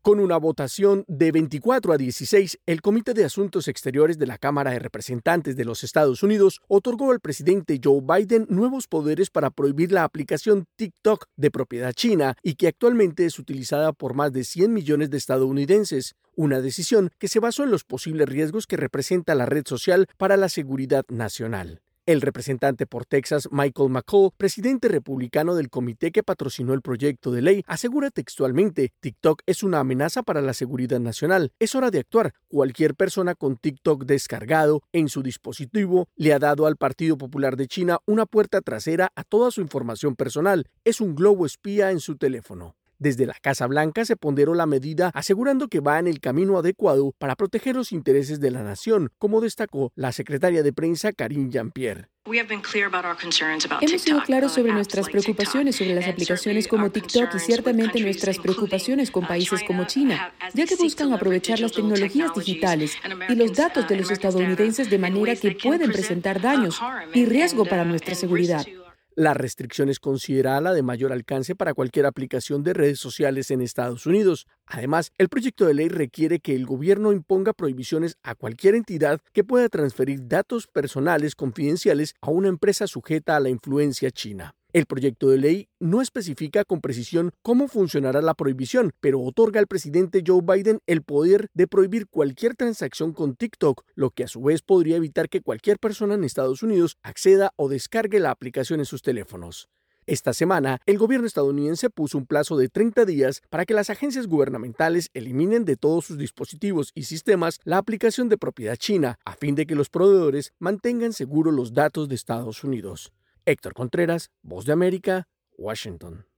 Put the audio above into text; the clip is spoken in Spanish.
Con una votación de 24 a 16, el Comité de Asuntos Exteriores de la Cámara de Representantes de los Estados Unidos otorgó al presidente Joe Biden nuevos poderes para prohibir la aplicación TikTok de propiedad china y que actualmente es utilizada por más de 100 millones de estadounidenses. Una decisión que se basó en los posibles riesgos que representa la red social para la seguridad nacional. El representante por Texas, Michael McCall, presidente republicano del comité que patrocinó el proyecto de ley, asegura textualmente: TikTok es una amenaza para la seguridad nacional. Es hora de actuar. Cualquier persona con TikTok descargado en su dispositivo le ha dado al Partido Popular de China una puerta trasera a toda su información personal. Es un globo espía en su teléfono. Desde la Casa Blanca se ponderó la medida, asegurando que va en el camino adecuado para proteger los intereses de la nación, como destacó la secretaria de prensa Karine Jean-Pierre. Hemos sido claros sobre nuestras preocupaciones sobre las aplicaciones como TikTok y ciertamente nuestras preocupaciones con países como China, ya que buscan aprovechar las tecnologías digitales y los datos de los estadounidenses de manera que pueden presentar daños y riesgo para nuestra seguridad. La restricción es considerada la de mayor alcance para cualquier aplicación de redes sociales en Estados Unidos. Además, el proyecto de ley requiere que el gobierno imponga prohibiciones a cualquier entidad que pueda transferir datos personales confidenciales a una empresa sujeta a la influencia china. El proyecto de ley no especifica con precisión cómo funcionará la prohibición, pero otorga al presidente Joe Biden el poder de prohibir cualquier transacción con TikTok, lo que a su vez podría evitar que cualquier persona en Estados Unidos acceda o descargue la aplicación en sus teléfonos. Esta semana, el gobierno estadounidense puso un plazo de 30 días para que las agencias gubernamentales eliminen de todos sus dispositivos y sistemas la aplicación de propiedad china, a fin de que los proveedores mantengan seguros los datos de Estados Unidos. Héctor Contreras, Voz de América, Washington.